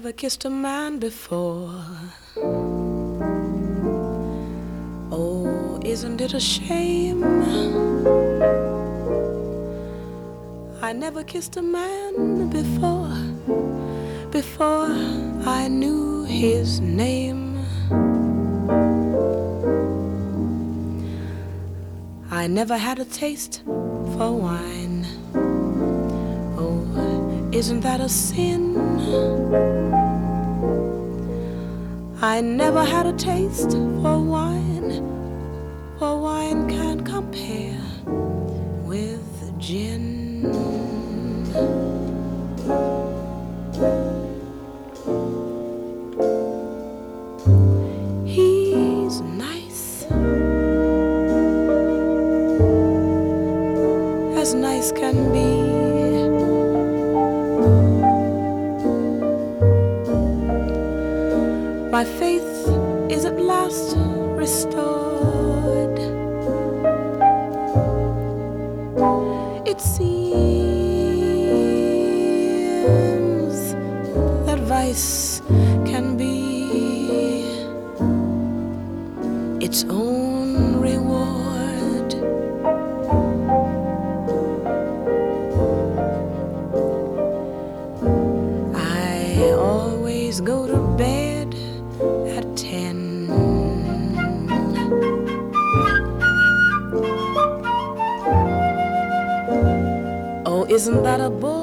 never kissed a man before. Oh, isn't it a shame? I never kissed a man before I knew his name. I never had a taste for wine. Oh, isn't that a sin? I never had a taste for wine can't compare with gin. He's nice, as nice can be. My faith is at last restored. It seems that vice can be its own reward. I always go to bed at 10. Oh, isn't that a bore?